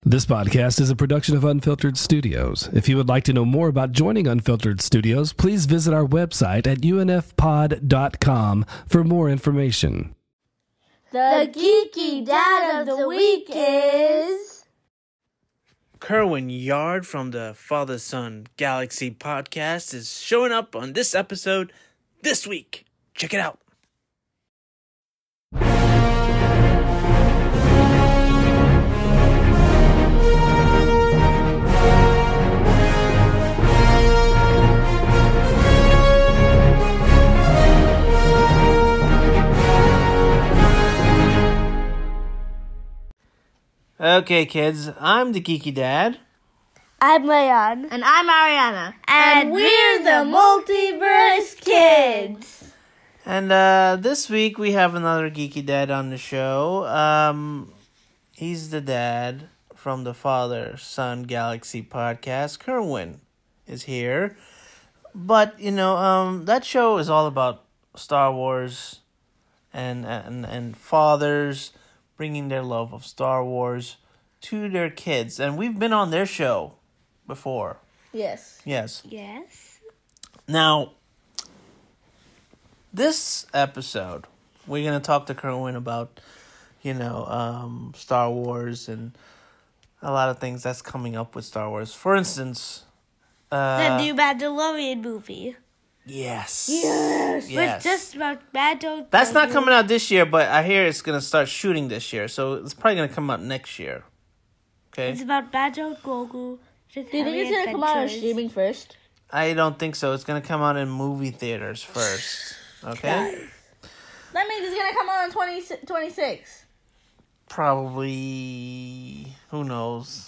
This podcast is a production of Unfiltered Studios. If you would like to know more about joining Unfiltered Studios, please visit our website at unfpod.com for more information. The geeky dad of the week is... Kerwin Yard from the Father Son Galaxy podcast is showing up on this episode this week. Check it out. Okay, kids, I'm the Geeky Dad. I'm Leon. And I'm Ariana. And we're the Multiverse Kids. And this week we have another Geeky Dad on the show. He's the dad from the Father Son Galaxy podcast. Kerwin is here. But, that show is all about Star Wars and fathers bringing their love of Star Wars to their kids. And we've been on their show before. Yes. Yes. Yes. Now, this episode, we're going to talk to Kerwin about, Star Wars and a lot of things that's coming up with Star Wars. For instance, The new Mandalorian movie. Yes. It's just about Mandalorian. That's not coming out this year, but I hear it's going to start shooting this year, so it's probably going to come out next year. Okay? It's about Mandalorian Grogu. Do you think it's going to come out on streaming first? I don't think so. It's going to come out in movie theaters first. Okay? That means it's going to come out in 2026. Probably. Who knows?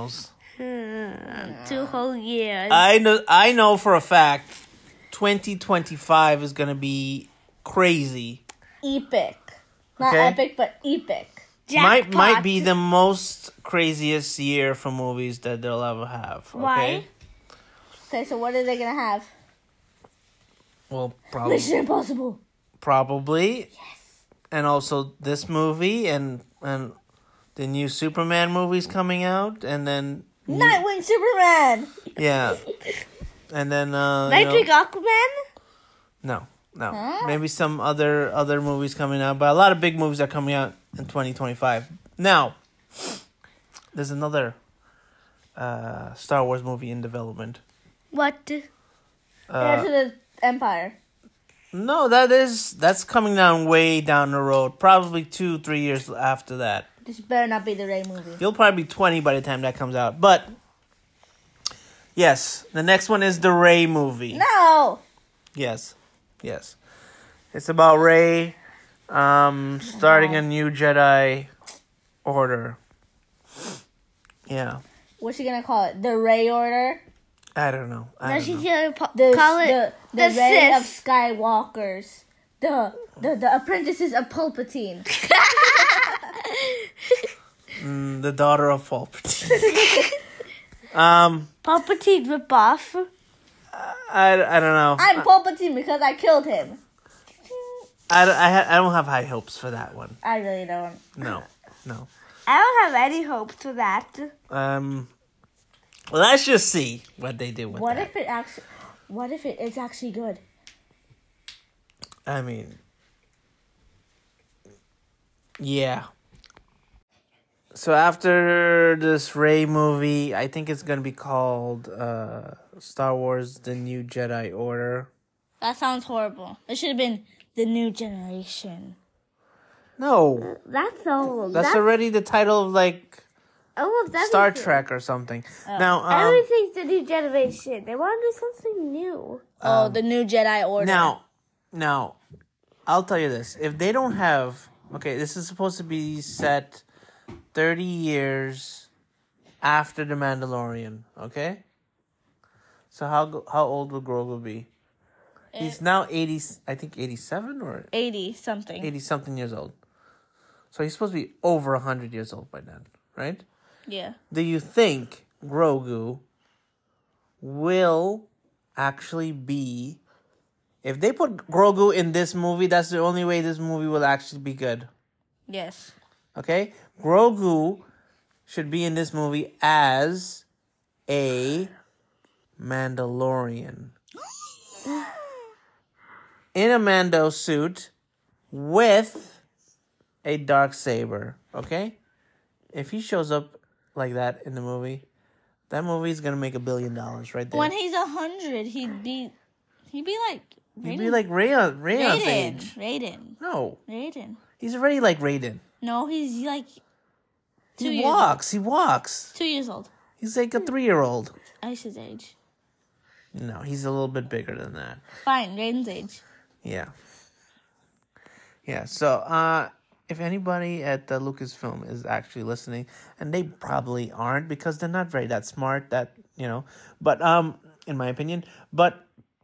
2 whole years. I know for a fact 2025 is going to be crazy. Epic. Not Okay. epic, but epic. Might be the most craziest year for movies that they'll ever have. Okay? Why? Okay, so what are they going to have? Well, Mission Impossible. probably. Yes. And also this movie and the new Superman movies coming out, and then Nightwing Superman. yeah, and then Nightwing Aquaman? No. Huh? Maybe some other movies coming out, but a lot of big movies are coming out in 2025. Now, there's another Star Wars movie in development. What? Heir to the Empire. No, that's coming down way down the road. Probably 2-3 years after that. This better not be the Rey movie. You'll probably be 20 by the time that comes out. But yes, the next one is the Rey movie. No! Yes. It's about Rey starting a new Jedi Order. Yeah. What's she gonna call it? The Rey Order? I don't know. Now she's going to The call it the the Rey of Sith. Skywalkers. The apprentices of Palpatine. The daughter of Palpatine. Palpatine ripoff. I don't know. I'm Palpatine because I killed him. I don't have high hopes for that one. I really don't. No. I don't have any hope for that. Let's just see what they do with What that. if it is actually good? I mean, yeah. So after this Rey movie, I think it's gonna be called Star Wars: The New Jedi Order. That sounds horrible. It should have been The New Generation. No, That's old. that's already the title of that's Star Trek or something. Now, Everything's the new generation. They want to do something new. The New Jedi Order. now, I'll tell you this: if they don't have, this is supposed to be set 30 years after The Mandalorian, okay? So how old will Grogu be? He's now 80, I think 87 or 80 something. 80 something years old. So he's supposed to be over 100 years old by then, right? Yeah. Do you think Grogu will actually be... If they put Grogu in this movie, that's the only way this movie will actually be good. Yes. Okay? Grogu should be in this movie as a Mandalorian. In a Mando suit with a darksaber, okay? If he shows up like that in the movie, that movie's gonna make $1 billion right there. When he's 100, he'd be like He'd be like Rayon's age. Raiden. No. Raiden. He's already like Raiden. No, he's like 2 He years walks. He walks. 2 years old. He's like a 3-year-old. Ice's age. No, he's a little bit bigger than that. Fine, Raiden's age. Yeah. Yeah, so if anybody at Lucasfilm is actually listening, and they probably aren't because they're not very that smart, but in my opinion, but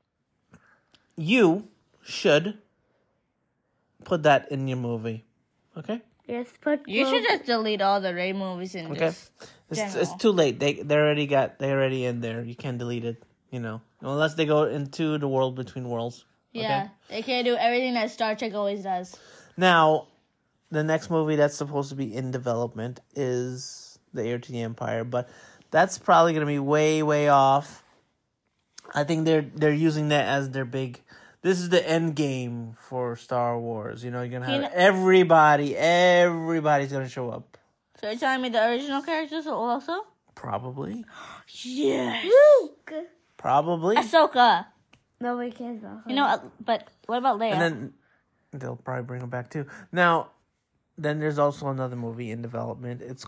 you should put that in your movie, okay? Yes, but You should just delete all the Ray movies and Okay, just it's general. too late. They're already in there. You can't delete it, unless they go into the world between worlds. Yeah, they can't do everything that Star Trek always does. Now, the next movie that's supposed to be in development is The Heir to the Empire, but that's probably going to be way, way off. I think they're using that as their big. This is the end game for Star Wars. You're gonna have everybody's gonna show up. So you're telling me the original characters also? Probably. Yes. Luke. Probably. Ahsoka. Nobody cares about her. But what about Leia? And then they'll probably bring them back too. Now, then there's also another movie in development. It's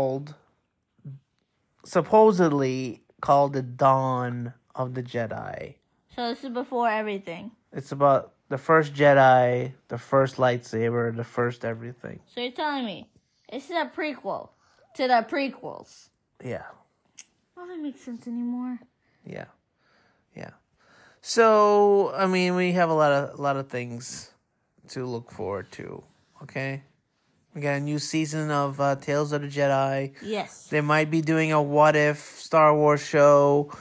supposedly called The Dawn of the Jedi. So this is before everything. It's about the first Jedi, the first lightsaber, the first everything. So you're telling me this is a prequel to the prequels. Yeah. Doesn't make sense anymore. Yeah. So, I mean, we have a lot of things to look forward to, okay? We got a new season of Tales of the Jedi. Yes. They might be doing a What If Star Wars show,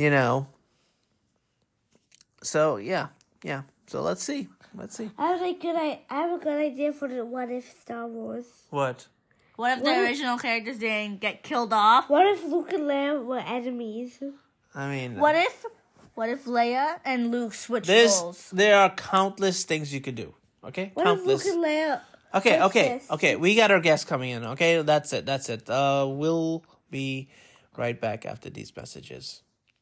So, yeah. So, let's see. I have a good idea for the What If Star Wars. What? What if the original characters didn't get killed off? What if Luke and Leia were enemies? I mean... What if Leia and Luke switched roles? There are countless things you could do, okay? What Countless. if Luke and Leia... Okay. We got our guest coming in. Okay, that's it. We'll be right back after these messages.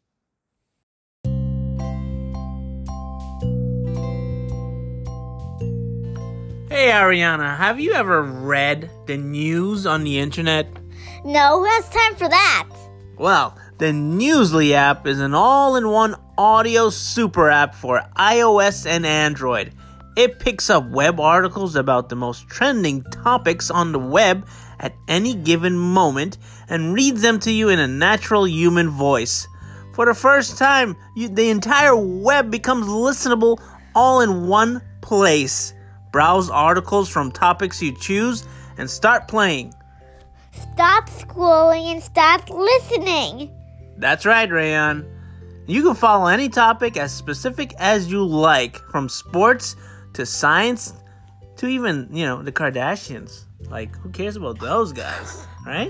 Hey Ariana, have you ever read the news on the internet? No, who has time for that? Well, the Newsly app is an all-in-one audio super app for iOS and Android. It picks up web articles about the most trending topics on the web at any given moment and reads them to you in a natural human voice. For the first time, the entire web becomes listenable all in one place. Browse articles from topics you choose and start playing. Stop scrolling and start listening. That's right, Rayon. You can follow any topic as specific as you like, from sports to science to even, the Kardashians. Like, who cares about those guys, right?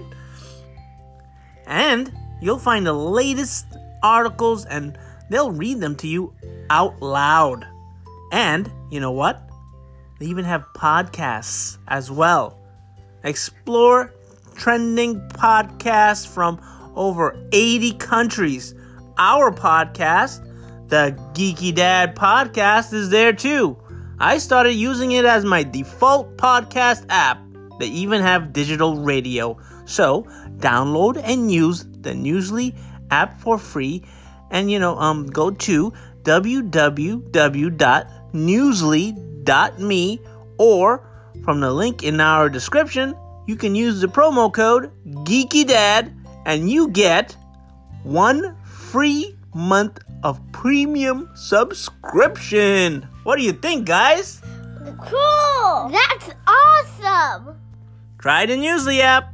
And you'll find the latest articles and they'll read them to you out loud. And, you know what? They even have podcasts as well. Explore trending podcasts from over 80 countries. Our podcast, the Geeky Dad Podcast, is there too. I started using it as my default podcast app. They even have digital radio. So, download and use the Newsly app for free. And, go to www.newsly.me, or from the link in our description, you can use the promo code GeekyDad and you get 1 free month of premium subscription. What do you think, guys? Cool! That's awesome! Try the Newsly app.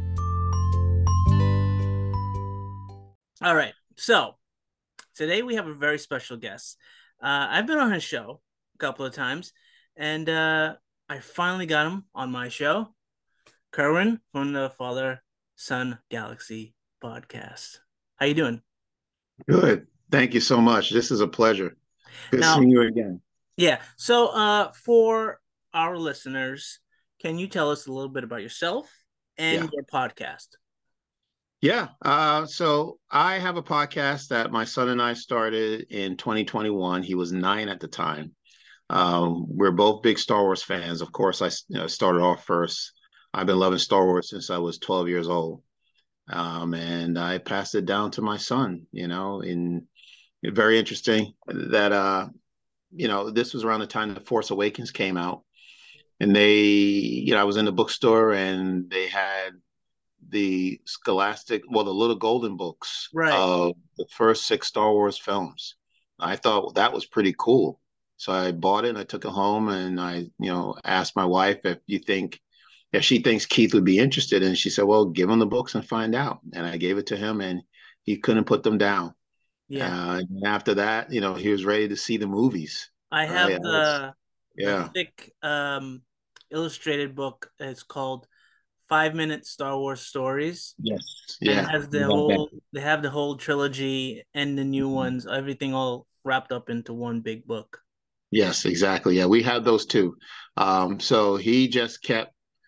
All right, so today we have a very special guest. I've been on his show a couple of times, and I finally got him on my show. Kerwin from the Sun Galaxy podcast. How you doing? Good. Thank you so much. This is a pleasure. Good Now, seeing you again. yeah. So, for our listeners, can you tell us a little bit about yourself Yeah. and your podcast? Yeah. So I have a podcast that my son and I started in 2021. He was 9 at the time. We're both big Star Wars fans. Of course, I started off first. I've been loving Star Wars since I was 12 years old. And I passed it down to my son, and very interesting that, this was around the time The Force Awakens came out. And I was in the bookstore and they had the the little golden books Right. of the first 6 Star Wars films. I thought that was pretty cool. So I bought it and I took it home and I, asked my wife if she thinks Keith would be interested. And she said, well, give him the books and find out. And I gave it to him and he couldn't put them down. Yeah. And after that, he was ready to see the movies. I have Right? the Yeah. thick illustrated book. It's called 5-Minute Star Wars Stories. Yes. And Yeah. it has they have the whole trilogy and the new ones, everything all wrapped up into one big book. Yes, exactly. Yeah, we had those too. So he just kept,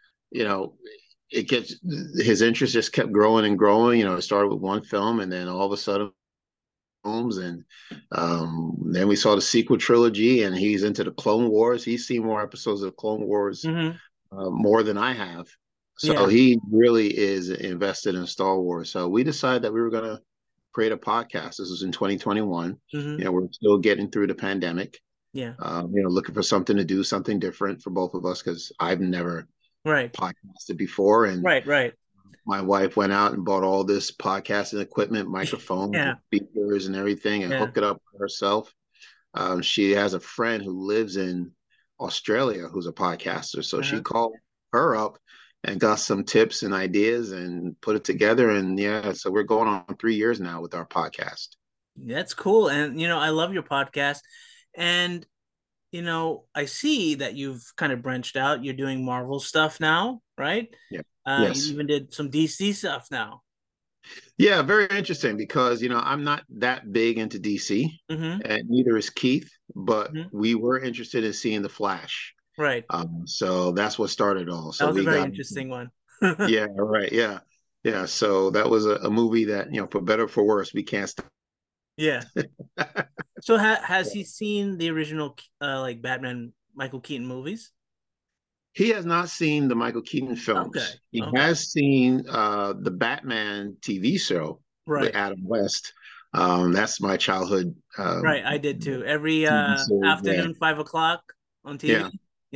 his interest just kept growing and growing. It started with one film and then all of a sudden films, and then we saw the sequel trilogy and he's into the Clone Wars. He's seen more episodes of Clone Wars more than I have. So he really is invested in Star Wars. So we decided that we were going to create a podcast. This was in 2021. We're still getting through the pandemic. Yeah. Looking for something to do, something different for both of us because I've never podcasted before. And right. My wife went out and bought all this podcasting equipment, microphones, speakers, and everything, and hooked it up herself. She has a friend who lives in Australia who's a podcaster, so she called her up and got some tips and ideas and put it together. And so we're going on 3 years now with our podcast. That's cool. And, I love your podcast. And, I see that you've kind of branched out. You're doing Marvel stuff now, right? Yeah. Yes. You even did some DC stuff now. Yeah, very interesting because, I'm not that big into DC and neither is Keith, but we were interested in seeing The Flash. Right. So that's what started all. So that was a very interesting one. Yeah, right. Yeah. Yeah. So that was a movie that, for better or for worse, we can't stop. Yeah. So has he seen the original like Batman Michael Keaton movies? He has not seen the Michael Keaton films. Okay. He has seen the Batman TV show with Adam West. That's my childhood. Right, I did too. Every afternoon, 5 o'clock on TV.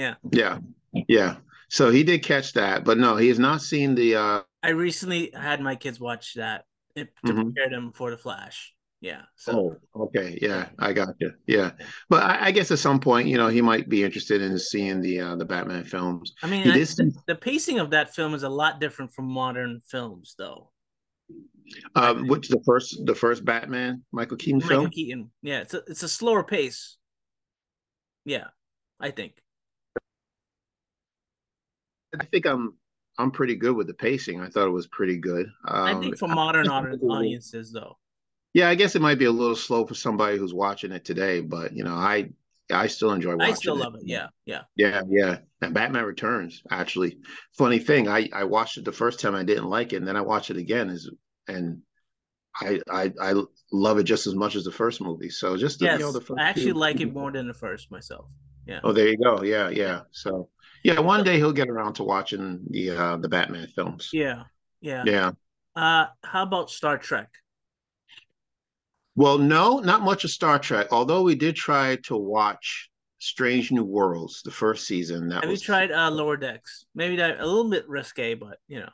Yeah. So he did catch that, but no, he has not seen the. I recently had my kids watch that to prepare them for The Flash. Yeah. So. Oh, okay. Yeah, I got you. Yeah, but I guess at some point, he might be interested in seeing the Batman films. I mean, the pacing of that film is a lot different from modern films, though. Which the first Batman Michael Keaton film? Michael Keaton. Yeah, it's a slower pace. Yeah, I think. I think I'm pretty good with the pacing. I thought it was pretty good. I think for modern audiences, though. Yeah, I guess it might be a little slow for somebody who's watching it today, but I still enjoy watching it. I still love it. Yeah. Yeah. And Batman Returns, actually. Funny thing, I watched it the first time, I didn't like it, and then I watched it again, and I love it just as much as the first movie. So just the first I actually like it more than the first myself. Yeah. Oh, there you go. Yeah. So one day he'll get around to watching the Batman films. Yeah. How about Star Trek? Well, no, not much of Star Trek. Although we did try to watch Strange New Worlds, the first season. Have you tried Lower Decks? Maybe that a little bit risque, but No,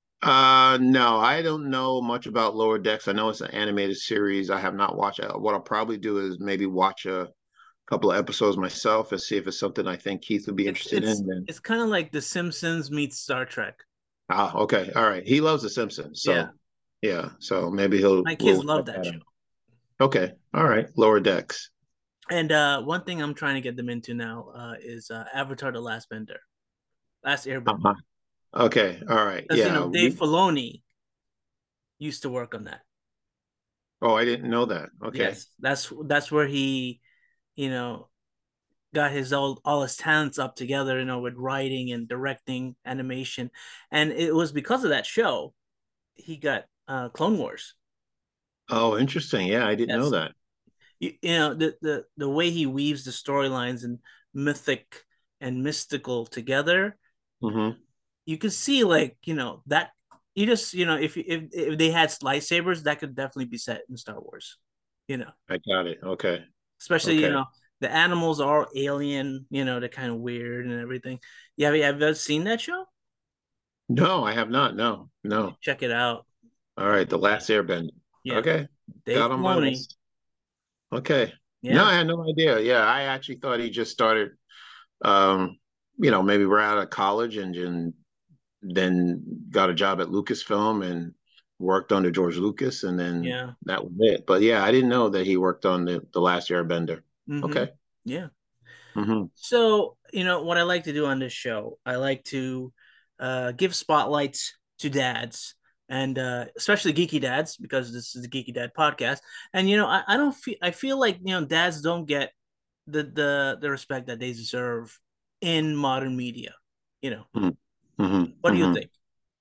I don't know much about Lower Decks. I know it's an animated series. I have not watched it. What I'll probably do is maybe watch a couple of episodes myself and see if it's something I think Keith would be interested in. It's kind of like The Simpsons meets Star Trek. Ah, okay. All right. He loves The Simpsons. So yeah. So maybe my kids love that show. Okay. All right. Lower Decks. And one thing I'm trying to get them into now is Avatar: The Last Airbender. Okay. All right. Because Yeah. Dave Filoni used to work on that. Oh, I didn't know that. Okay. Yes, that's where he, you know, got his all his talents up together, with writing and directing animation, and it was because of that show he got Clone Wars. Oh, interesting. Yeah, I didn't know Yes, that. the way he weaves the storylines and mythic and mystical together, Hmm. you could see that you just if they had lightsabers, that could definitely be set in Star Wars, you know, I got it. Okay. especially Okay. the animals are alien, they're kind of weird and everything. Yeah, have you ever seen that show? No, I have not. No, no. Check it out. All right. The Last Airbender. Yeah, Okay. Dave Got on my Filoni. list. Okay. No, Yeah, I had no idea. Yeah, I actually thought he just started, um, maybe right out of college and then got a job at Lucasfilm and worked under George Lucas, and then yeah. that was it. But yeah, I didn't know that he worked on the Last Airbender. Mm-hmm. Okay. Yeah. Hmm. So, what I like to do on this show, I like to give spotlights to dads, and especially geeky dads, because this is the Geeky Dad podcast. And I don't feel I feel like dads don't get the respect that they deserve in modern media. Hmm. Hmm. What do you Hmm. think?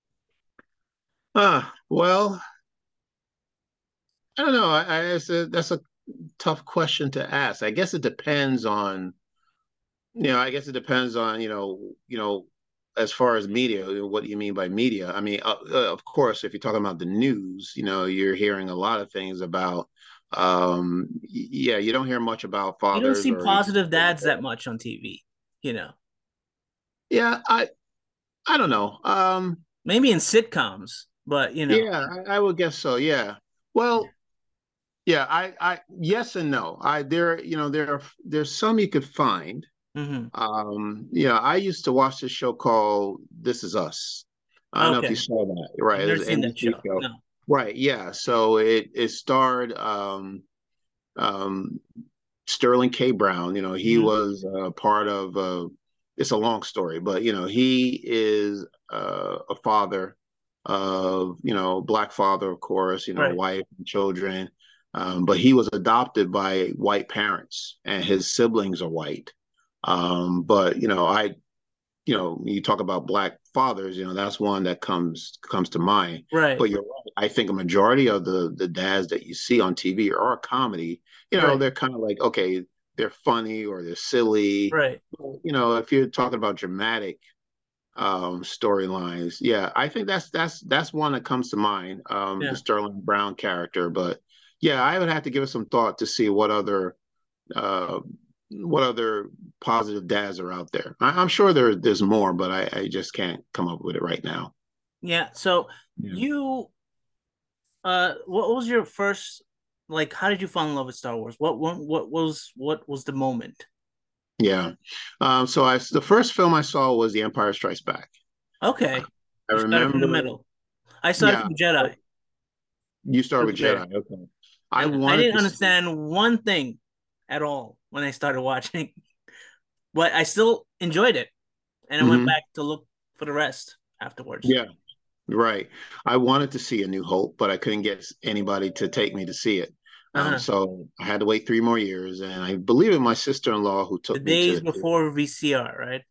Well, I don't know. That's a tough question to ask. I guess it depends on, I guess it depends on, as far as media, what do you mean by media? I mean, of course, if you're talking about the news, you're hearing a lot of things about, yeah, you don't hear much about You don't fathers see or, positive dads that much on TV. You know, yeah, I don't know. Maybe in sitcoms, but Yeah, I would guess so. Yeah. Well, yeah, yes and no. There's some you could find. hmm Yeah, I used to watch this show called This Is Us. I don't know if you Okay, saw that. I've Right, it never was an seen that NBC show. show. No. Right, yeah. So it starred um Sterling K. Brown. He hmm was part of it's a long story, but he is a father of, black father, of course, Right. wife and children. But he was adopted by white parents and his siblings are white. But you talk about black fathers, that's one that comes to mind. Right. But you're right. I think a majority of the dads that you see on TV are a comedy. Right. They're kind of like, okay, they're funny or they're silly. Right. If you're talking about dramatic storylines, yeah, I think that's one that comes to mind. The Yeah. Sterling Brown character. But yeah, I would have to give it some thought to see uh, what other positive dads are out there. I'm sure there's more, but I just can't come up with it right now. Yeah. So Yeah. you what was your first, like, how did you fall in love with Star Wars? What was the moment? Yeah. So the first film I saw was The Empire Strikes Back. Okay. I You started from the remember, middle. I started yeah, from Jedi. you start with First grade. Jedi. Okay. I And I wanted didn't to see, understand one thing at all when I started watching, but I still enjoyed it. And I went Mhm. back to look for the rest afterwards. Yeah, right. I wanted to see A New Hope, but I couldn't get anybody to take me to see it. Uh-huh. So I had to wait 3 more years, and I believe it was my sister-in-law who The took me to days the theater. before VCR, right?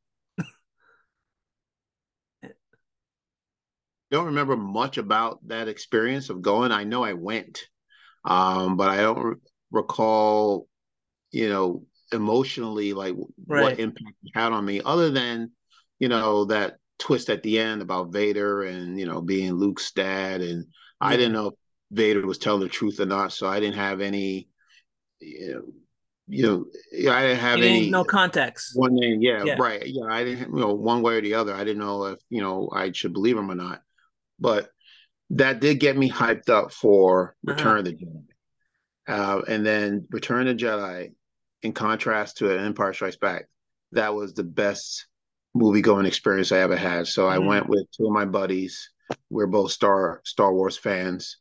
Don't remember much about that experience of going. I know I went, but I don't recall, you know, emotionally like what Right. impact it had on me, other than, that twist at the end about Vader and being Luke's dad, and I didn't Yeah. know if Vader was telling the truth or not, so I didn't have any, you know, I didn't have You didn't any know context. one name. Yeah, Yeah. right. Yeah, I didn't, one way or the other. I didn't know if I should believe him or not, but that did get me hyped up for Uh-huh. Return of the Jedi. And then Return of the Jedi, in contrast to Empire Strikes Back, that was the best movie going experience I ever had. So I Mhm. went with two of my buddies. We're both Star Wars fans.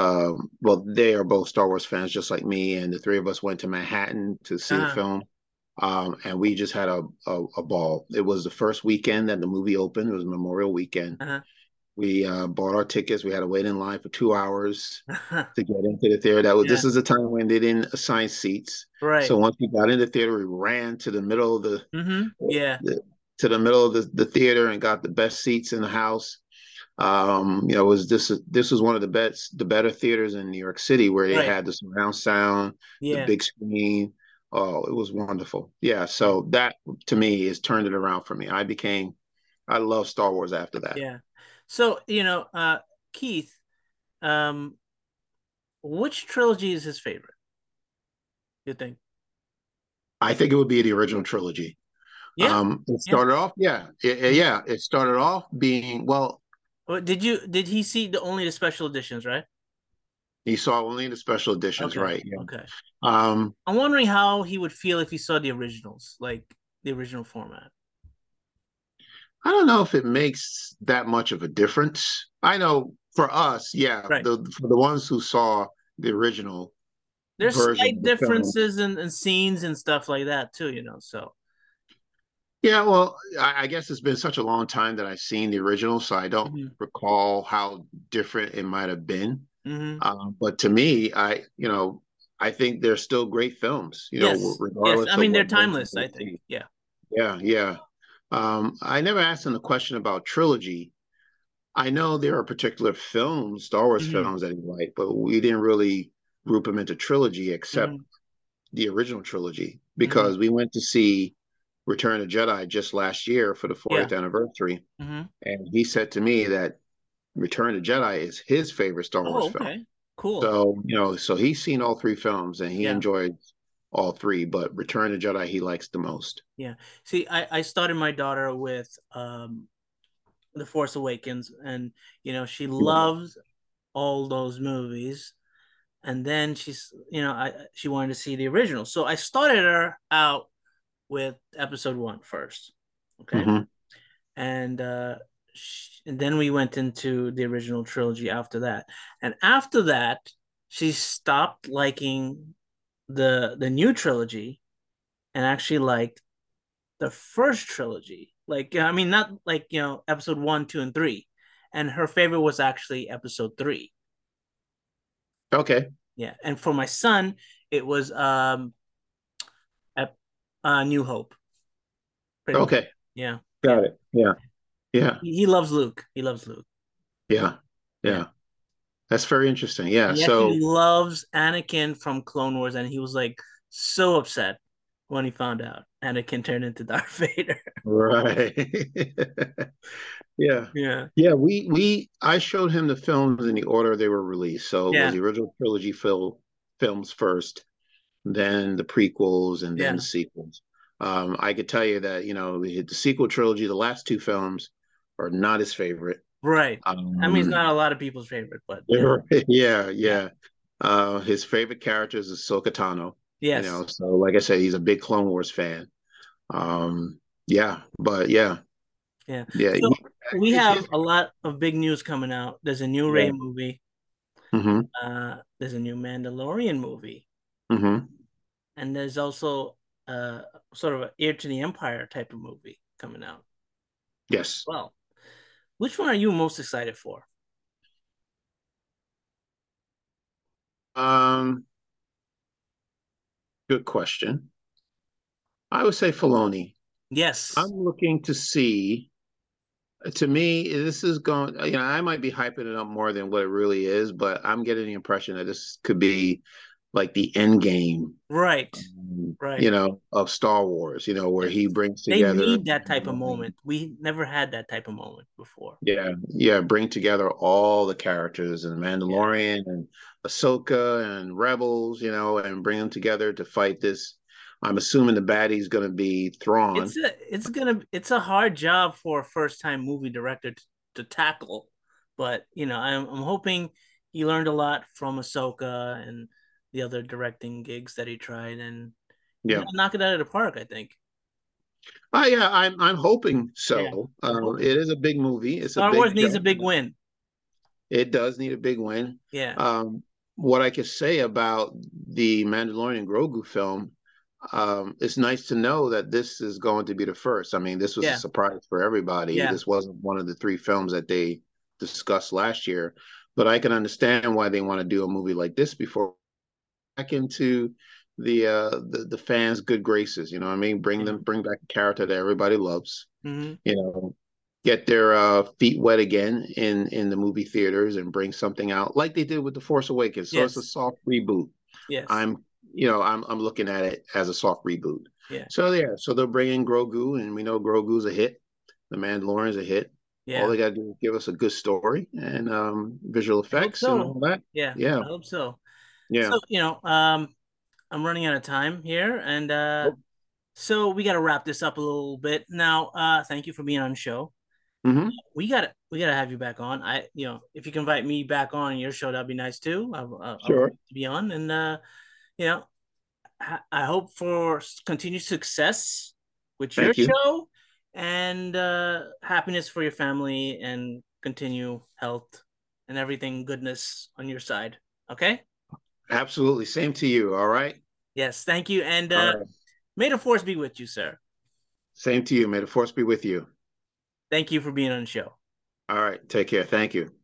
Well, they are both Star Wars fans, just like me. And the three of us went to Manhattan to see the Uh-huh. film. and we just had a ball. It was the first weekend that the movie opened. It was Memorial Weekend. Uh-huh. We bought our tickets. We had to wait in line for 2 hours to get into the theater. This is the time when they didn't assign seats. Right. So once we got in the theater, we ran to the middle of Yeah. to the middle of the theater and got the best seats in the house. This was one of the better theaters in New York City, where they had the surround sound, the big screen. Oh, it was wonderful. Yeah. So that to me has turned it around for me. I love Star Wars after that. Yeah. So, Keith, which trilogy is his favorite, you think? I think it would be the original trilogy. Yeah. It started off, it started off being, well. Did he see only the special editions, right? He saw only the special editions, right? Yeah. Okay. I'm wondering how he would feel if he saw the originals, like the original format. I don't know if it makes that much of a difference. I know for us, Right. For the ones who saw the original, there's slight differences in scenes and stuff like that too, so. Yeah, well, I guess it's been such a long time that I've seen the original, so I don't recall how different it might have been. But to me, I think they're still great films. Regardless. I mean, they're timeless. I think. Yeah. Yeah. I never asked him the question about trilogy. I know there are particular films, Star Wars films that he liked, but we didn't really group them into trilogy except the original trilogy, because we went to see Return of the Jedi just last year for the 40th anniversary. And he said to me that Return of the Jedi is his favorite Star Wars film. Cool. So, so he's seen all three films and he enjoyed all three, but Return of the Jedi he likes the most. Yeah. See, I started my daughter with The Force Awakens, and she loves all those movies. And then she wanted to see the original. So I started her out with episode 1 first. Okay. And then we went into the original trilogy after that. And after that, she stopped liking the new trilogy and actually liked the first trilogy. Like, I mean, not like, episode 1, 2, and 3. And her favorite was actually episode 3. Okay. Yeah. And for my son, it was New Hope. Okay. Yeah. Got it. Yeah. Yeah. He loves Luke. Yeah. That's very interesting. Yeah. So he loves Anakin from Clone Wars, and he was like so upset when he found out Anakin turned into Darth Vader. Right. Yeah. I showed him the films in the order they were released. So it was the original trilogy films first, then the prequels, and then the sequels. I could tell you that the sequel trilogy, the last 2 films, are not his favorite. Right. I mean, it's not a lot of people's favorite, but yeah. His favorite character is Ahsoka Tano. Yes. So like I said, he's a big Clone Wars fan. So we have a lot of big news coming out. There's a new Rey movie. There's a new Mandalorian movie. And there's also sort of an Heir to the Empire type of movie coming out. Yes. Well, which one are you most excited for? Good question. I would say Filoni. Yes. I'm looking to see. To me, this is going. I might be hyping it up more than what it really is, but I'm getting the impression that this could be like the end game, right? Of Star Wars. Where he brings together. They need that type of moment. We never had that type of moment before. Yeah. Bring together all the characters and Mandalorian and Ahsoka and Rebels, and bring them together to fight this. I'm assuming the baddie's going to be Thrawn. It's a hard job for a first time movie director to tackle, but I'm hoping he learned a lot from Ahsoka and the other directing gigs that he tried, and knock it out of the park, I think. I'm hoping so. It is a big movie. Star Wars needs a big win. It does need a big win. Yeah. What I could say about the Mandalorian Grogu film, it's nice to know that this is going to be the first. I mean, this was a surprise for everybody. Yeah. This wasn't one of the 3 films that they discussed last year, but I can understand why they want to do a movie like this before back into the fans' good graces. You know what I mean? Bring back a character that everybody loves. Mm-hmm. You know, get their feet wet again in the movie theaters and bring something out like they did with The Force Awakens. So it's a soft reboot. Yes. I'm looking at it as a soft reboot. Yeah. So they'll bring in Grogu, and we know Grogu's a hit. The Mandalorian's a hit. Yeah. All they got to do is give us a good story and visual effects and all that. Yeah. Yeah. I hope so. Yeah. So, I'm running out of time here, and so we got to wrap this up a little bit. Now, thank you for being on the show. Mm-hmm. We gotta have you back on. If you can invite me back on your show, that'd be nice too. Sure. To be on, and I hope for continued success with your show, and happiness for your family, and continue health and everything goodness on your side. Okay. Absolutely. Same to you. All right. Yes. Thank you, and right. May the force be with you, sir. Same to you. May the force be with you. Thank you for being on the show. All right. Take care. Thank you.